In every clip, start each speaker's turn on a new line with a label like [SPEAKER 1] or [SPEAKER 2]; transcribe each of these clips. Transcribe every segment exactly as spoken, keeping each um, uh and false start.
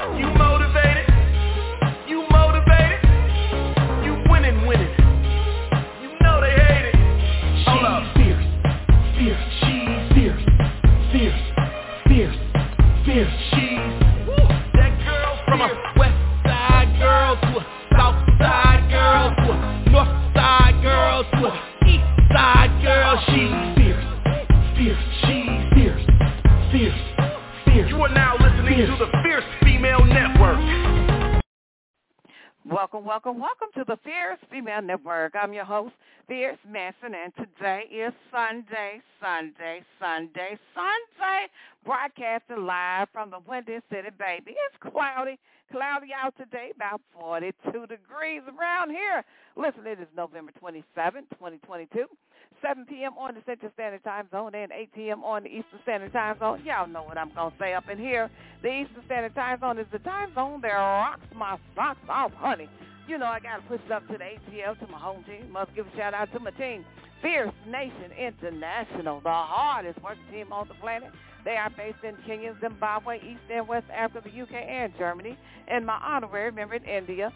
[SPEAKER 1] You motivated? You motivated? You winning, winning. You know they hate it. Hold up.
[SPEAKER 2] Fierce, fierce, she's fierce, fierce, fierce, fierce, she's.
[SPEAKER 1] That girl from a west side girl to a south side girl to a north side girl to a east side girl. She's
[SPEAKER 2] fierce, fierce, she's fierce, fierce, fierce.
[SPEAKER 1] You are now listening
[SPEAKER 2] fierce.
[SPEAKER 1] to the Fierce Female Network.
[SPEAKER 3] Welcome, welcome, welcome to the Fierce Female Network. I'm your host, Fierce Manson, and today is Sunday, Sunday, Sunday, Sunday, broadcasting live from the Windy City, baby. It's cloudy, cloudy out today, about forty-two degrees around here. Listen, it is November twenty-seventh, twenty twenty-two, seven p.m. on the Central Standard Time Zone and eight p.m. on the Eastern Standard Time Zone. Y'all know what I'm going to say up in here. The Eastern Standard Time Zone is the time zone that rocks my socks off, honey. You know, I got to push it up to the A T L, to my home team. Must give a shout-out to my team, Fierce Nation International, the hardest working team on the planet. They are based in Kenya, Zimbabwe, East and West Africa, the U K, and Germany. And my honorary member in India,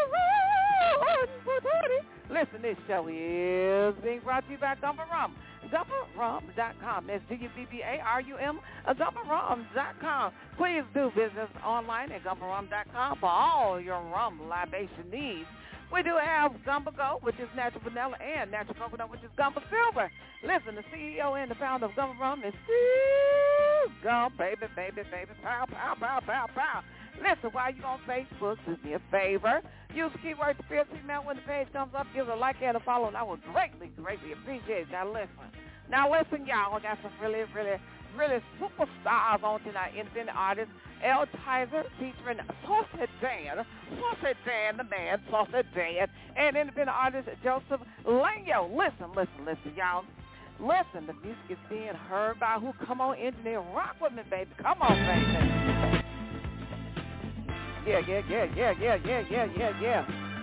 [SPEAKER 3] Listen, this show is being brought to you by Gumba Rum. Gumba Rum dot com. That's G U B B A R U M, Gumba Rum dot com. Please do business online at Gumba Rum dot com for all your rum libation needs. We do have Gumba Gold, which is natural vanilla, and natural coconut, which is Gumba Silver. Listen, the C E O and the founder of Gumba Rum is Steve Gumb, baby, baby, baby, pow, pow, pow, pow, pow. Listen, while you're on Facebook, do me a favor. Use the keyword Fierce Female when the page comes up. Give it a like and a follow, and I would greatly, greatly appreciate it. Now listen. Now listen, y'all. I got some really, really, really superstars on tonight. Independent artist El Tizer featuring Saucy Dan. Saucy Dan, the man, Saucy Dan. And independent artist Joseph Lanyo. Listen, listen, listen, y'all. Listen, the music is being heard by who? Come on, engineer. Rock with me, baby. Come on, baby. Yeah, yeah, yeah, yeah, yeah, yeah, yeah, yeah, yeah.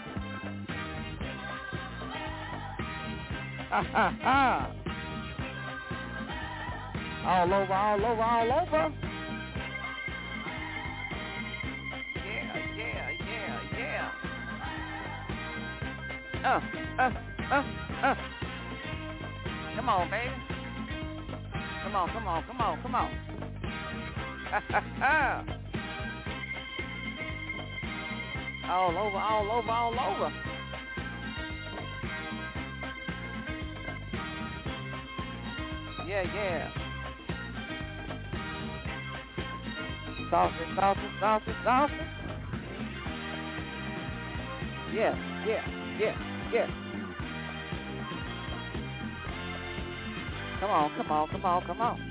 [SPEAKER 3] Ha, ha, ha. All over, all over, all over. Yeah, yeah, yeah, yeah. Uh, uh, uh, uh. Come on, baby. Come on, come on, come on, come on. Ha, ha, ha. All over, all over, all over. Yeah, yeah. Saucy, saucy, saucy, saucy. Yeah, yeah, yeah, yeah. Come on, come on, come on, come on.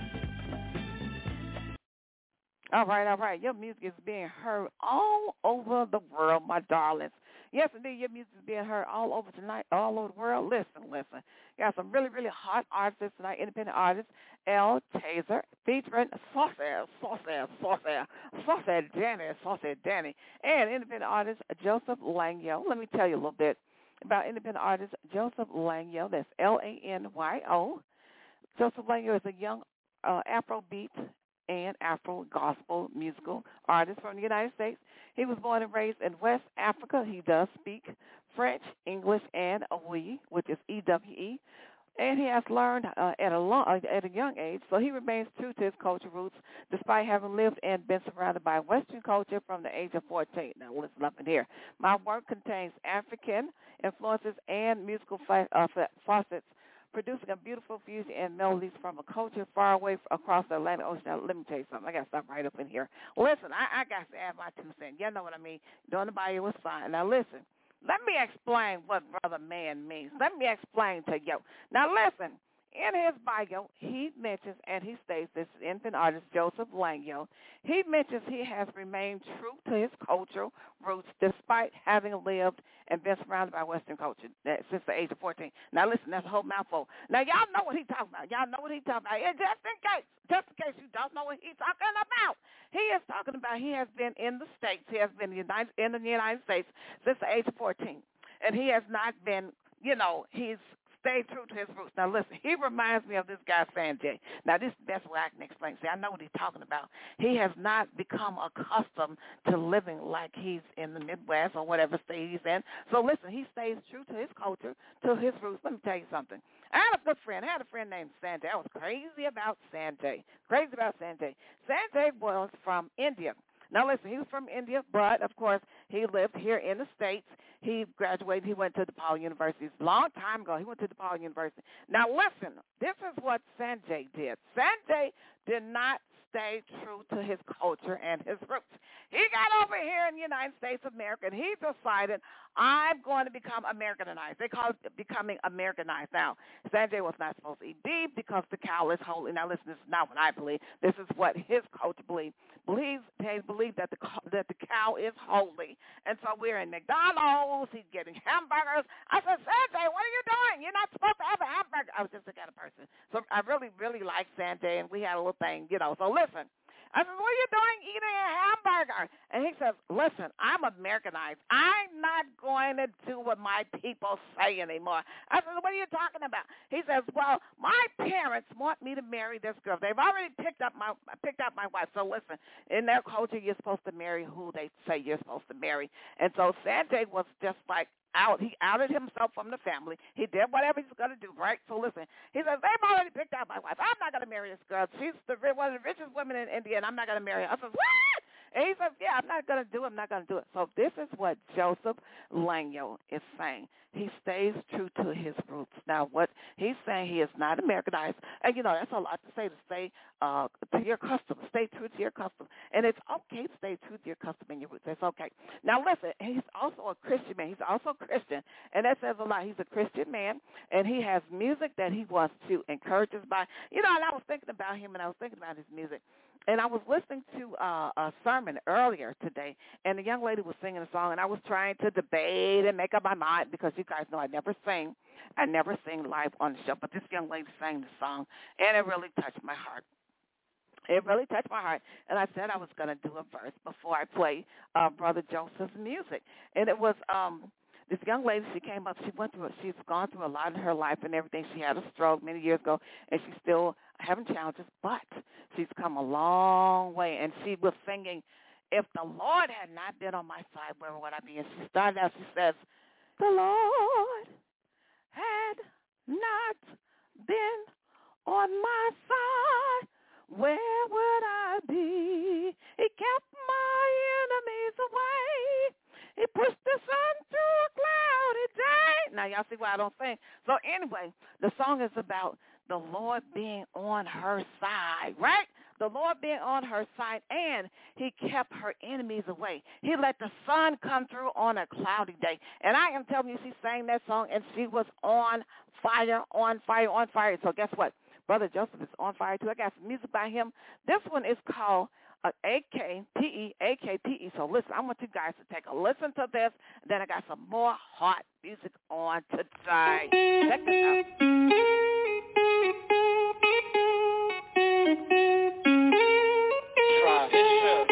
[SPEAKER 3] All right, all right. Your music is being heard all over the world, my darlings. Yes, indeed, your music is being heard all over tonight, all over the world. Listen, listen. Got some really, really hot artists tonight, independent artists. El Tizer featuring Saucy, Saucy, Saucy, Saucy Danny, Saucy Danny. And independent artist Joseph Lanyo. Let me tell you a little bit about independent artist Joseph Lanyo. That's L A N Y O. Joseph Lanyo is a young uh, Afrobeat and Afro-gospel musical artist from the United States. He was born and raised in West Africa. He does speak French, English, and Ewe, which is E W E. And he has learned uh, at a long, uh, at a young age, so he remains true to his culture roots despite having lived and been surrounded by Western culture from the age of fourteen. Now, listen up in here. My work contains African influences and musical fa- uh, facets, producing a beautiful fusion and melodies from a culture far away across the Atlantic Ocean. Now, let me tell you something. I got to stop right up in here. Listen, I, I got to add my two cents. You know what I mean? Doing the bio was fine. Now, listen. Let me explain what brother man means. Let me explain to you. Now, listen. In his bio, he mentions, and he states, this infant artist, Joseph Lanyo, he mentions he has remained true to his cultural roots despite having lived and been surrounded by Western culture since the age of fourteen. Now, listen, that's a whole mouthful. Now, y'all know what he's talking about. Y'all know what he's talking about. And just in case, just in case you don't know what he's talking about, he is talking about he has been in the States. He has been United, in the United States since the age of fourteen. And he has not been, you know, he's stayed true to his roots. Now, listen, he reminds me of this guy, Sanjay. Now, this is the best way I can explain. See, I know what he's talking about. He has not become accustomed to living like he's in the Midwest or whatever state he's in. So, listen, he stays true to his culture, to his roots. Let me tell you something. I had a good friend. I had a friend named Sanjay. I was crazy about Sanjay. Crazy about Sanjay. Sanjay was from India. Now, listen, he was from India, but, of course, he lived here in the States. He graduated. He went to DePaul University. A long time ago, he went to DePaul University. Now, listen, this is what Sanjay did. Sanjay did not stay true to his culture and his roots. He got over here in the United States of America, and he decided, I'm going to become Americanized. They call it becoming Americanized. Now, Sanjay was not supposed to eat beef because the cow is holy. Now, listen, this is not what I believe. This is what his culture believes. Believes they believe that the that the cow is holy, and so we're in McDonald's. He's getting hamburgers. I said, Sanjay, what are you doing? You're not supposed to have a hamburger. I was just the kind of person. So I really, really like Sanjay, and we had a little thing, you know. So listen. I said, what are you doing eating a hamburger? And he says, listen, I'm Americanized. I'm not going to do what my people say anymore. I said, what are you talking about? He says, well, my parents want me to marry this girl. They've already picked up my picked up my wife. So listen, in their culture, you're supposed to marry who they say you're supposed to marry. And so Sanjay was just like, out. He outed himself from the family. He did whatever he's going to do, right? So listen, he says, they've already picked out my wife. I'm not going to marry this girl. She's the, one of the richest women in India, and I'm not going to marry her. I says, what? And he says, yeah, I'm not going to do it. I'm not going to do it. So this is what Joseph Lanyo is saying. He stays true to his roots. Now, what he's saying, he is not Americanized. And, you know, that's a lot to say, to stay uh, to your custom. Stay true to your custom. And it's okay to stay true to your custom and your roots. That's okay. Now, listen, he's also a Christian man. He's also Christian, and that says a lot. He's a Christian man, and he has music that he wants to encourage us by. You know, and I was thinking about him, and I was thinking about his music. And I was listening to uh, a sermon earlier today, and the young lady was singing a song, and I was trying to debate and make up my mind because you guys know I never sing. I never sing live on the show, but this young lady sang the song, and it really touched my heart. It really touched my heart, and I said I was going to do a verse before I play uh, Brother Joseph's music. And it was um, this young lady, she came up, she went through it, she's gone through a lot in her life and everything. She had a stroke many years ago, and she's still having challenges, but she's come a long way, and she was singing, if the Lord had not been on my side, where would I be? And she started out, she says, the Lord had not been on my side, where would I be? He kept my enemies away. He pushed the sun through a cloudy day. Now, y'all see why I don't sing. So anyway, the song is about the Lord being on her side, right? The Lord being on her side, and he kept her enemies away. He let the sun come through on a cloudy day. And I am telling you, she sang that song, and she was on fire, on fire, on fire. So guess what? Brother Joseph is on fire, too. I got some music by him. This one is called uh, A K P E, A K P E. So listen, I want you guys to take a listen to this. Then I got some more hot music on today. Check this out.
[SPEAKER 2] Try this shit.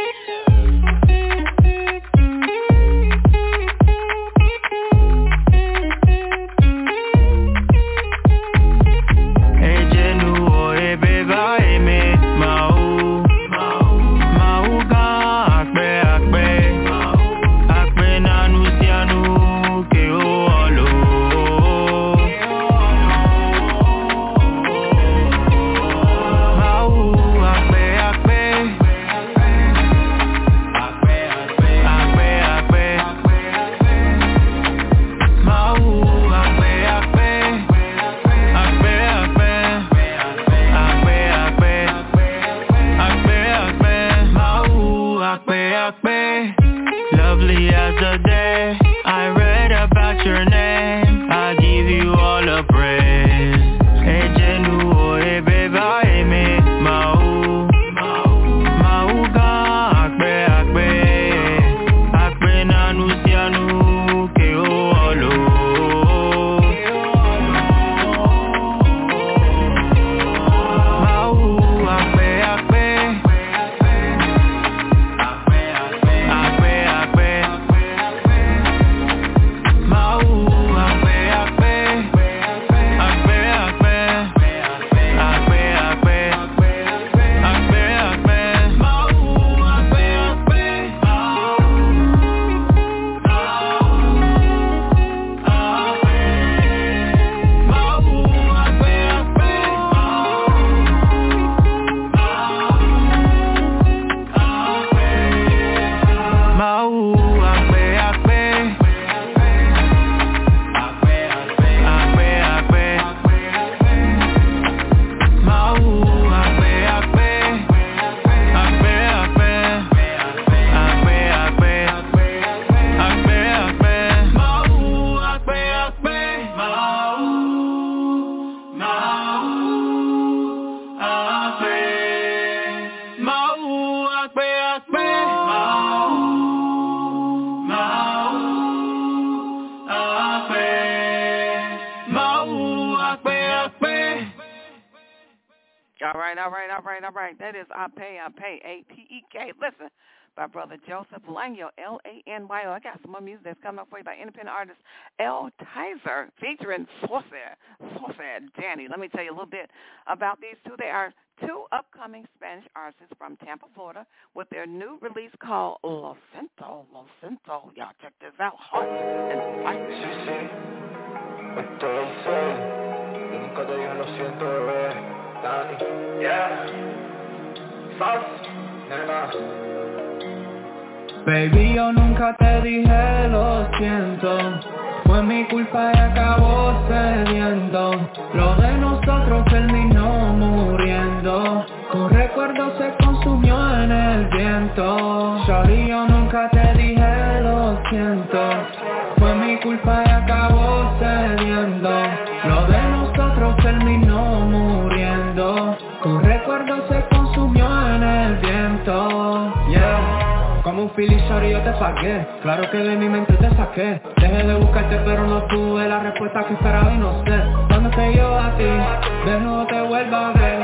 [SPEAKER 3] all right, all right, all right. That is I Pay, I Pay, A P E K. Listen, by Brother Joseph Lanyo, L A N Y O. I got some more music that's coming up for you by independent artist L. Tizer featuring Saucer, Saucer Danny. Let me tell you a little bit about these two. They are two upcoming Spanish artists from Tampa, Florida, with their new release called Lo Siento, Lo Siento. Y'all check this out. Hot and spicy.
[SPEAKER 4] Sí, sí. Esto lo hice. Yo nunca te dije lo siento, bebé. Dani. Yeah. Sauce. Nena.
[SPEAKER 5] Baby, yo nunca te dije lo siento. Fue mi culpa y acabó cediendo. Lo de nosotros terminó muriendo. Tu recuerdo se consumió en el viento. Shawty, yo nunca te dije lo siento. Fue mi culpa y acabó cediendo. Lo de nosotros terminó muriendo. Tu recuerdo se consumió en el viento. Yeah. Como un Philly shorty yo te pagué. Claro que de mi mente te saqué. Dejé de buscarte pero no tuve la respuesta que esperaba y no sé cuándo te yo a ti, de nuevo te vuelvo a ver.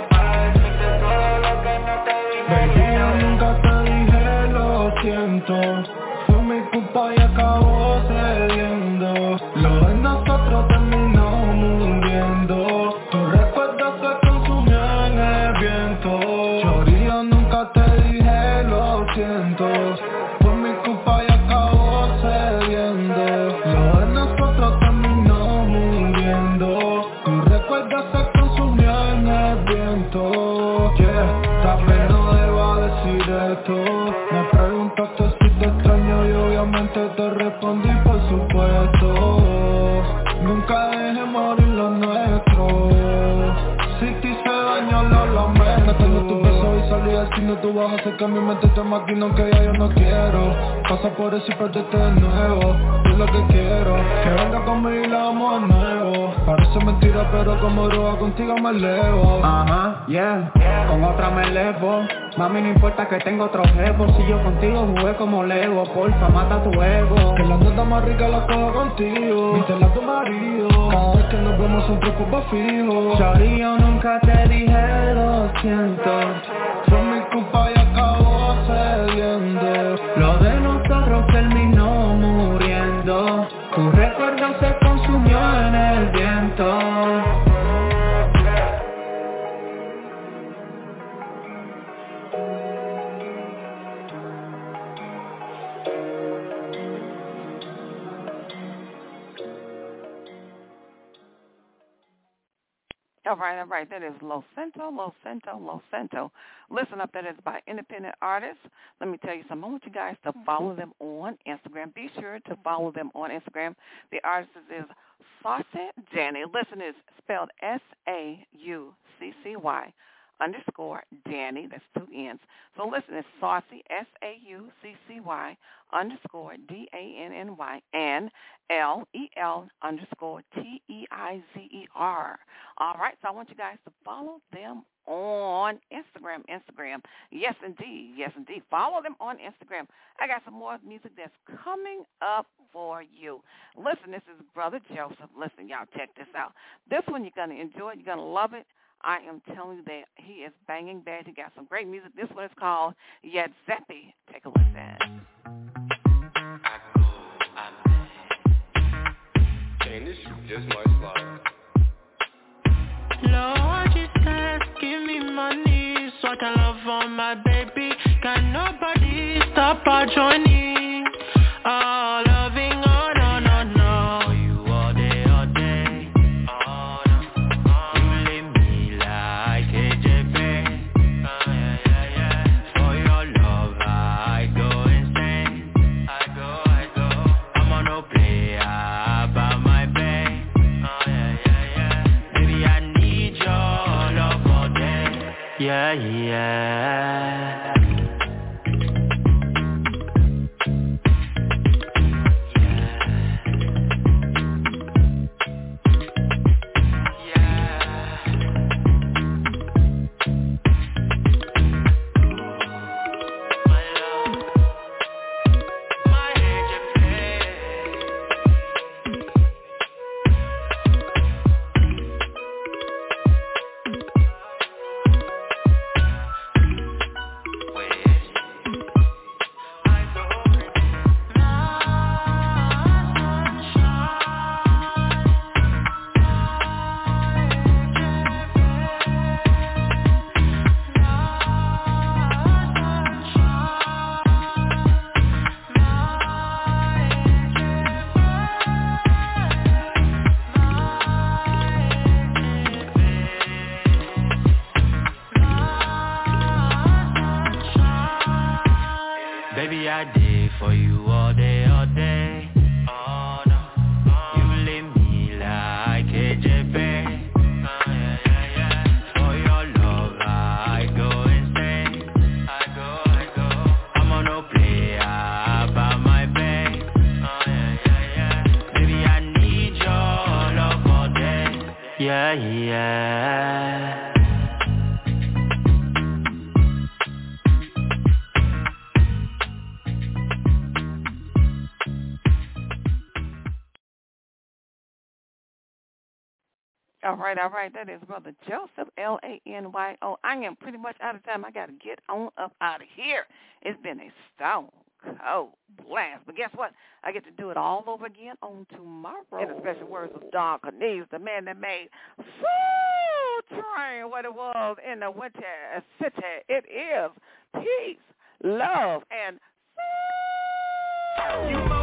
[SPEAKER 5] Baby, yo nunca te dije lo siento. Fue mi culpa y acabó cediendo. Lo de nosotros terminó muriendo. Tu recuerdo se consumió en el viento. Shorty, yo nunca te dije lo siento. Fue mi culpa y acabó cediendo. Lo de nosotros terminó muriendo. Tu recuerdo se consumió en el viento. Yeah, tal vez no deba decir esto. Me preguntaste si te extraño y obviamente te respondí por supuesto. Nunca deje morir lo nuestro. Si te hice daño lo lamento. Tengo tu beso y salí al cine. Tú vas a hacer que mi mente te maquine aunque ya yo no quiero. Pasa por eso y perderte de nuevo. Es lo que quiero. Que venga conmigo y la amo de nuevo. Parece mentira pero como droga contigo me elevo. Ajá, uh-huh, yeah, con otra me elevo. Mami no importa que tengo otro jefe. Si yo contigo jugué como Lego. Porfa mata tu ego. Que la nota más rica la cojo contigo. Viste la tu marido. Cada vez que nos vemos son preocupa fijo. Shawty, yo nunca te dije lo siento. Fue mi culpa y acabó cediendo. Lo de nosotros terminó muriendo. Tu recuerdo se consumió en el viento.
[SPEAKER 3] All right, all right. That is Lo Siento, Lo Siento, Lo Siento. Listen up, that is by independent artists. Let me tell you something. I want you guys to follow them on Instagram. Be sure to follow them on Instagram. The artist is Saucy Danny. Listen, it's spelled S A U C C Y underscore Danny. That's two N's. So listen, it's Saucy, S A U C C Y underscore D A N N Y and L E L underscore T E I Z E R. All right, so I want you guys to follow them on Instagram. Instagram. Yes, indeed. Yes, indeed. Follow them on Instagram. I got some more music that's coming up for you. Listen, this is Brother Joseph. Listen, y'all, check this out. This one you're going to enjoy. You're going to love it. I am telling you that he is banging bad. He got some great music. This one is called Yadzepi. Take a listen.
[SPEAKER 4] Dang, this shit just might slide.
[SPEAKER 6] Lord, just give me money so I can love on my baby. Can nobody stop our joining? Oh, loving, oh, no, no, no. You all day, all day. Oh, no. You leave me like a J P. Oh, yeah, yeah, yeah. For your love, I go insane. I go, I go. I'm on no player by my babe. Oh, yeah, yeah, yeah. Baby, I need your love all day. Yeah, yeah. Baby, I did for you all day, all day. Oh no, you leave me like a J P. For your love, I go insane. I go, I go. I'm on no player by my bed. Oh yeah, yeah, yeah. Baby, I need your love all day. Yeah, yeah.
[SPEAKER 3] All right, all right. That is Brother Joseph, L A N Y O. I am pretty much out of time. I got to get on up out of here. It's been a stone cold blast. But guess what? I get to do it all over again on tomorrow. In the special words of Don Cornelius, the man that made Soul Train what it was in the Winter City. It is peace, love, and soul. You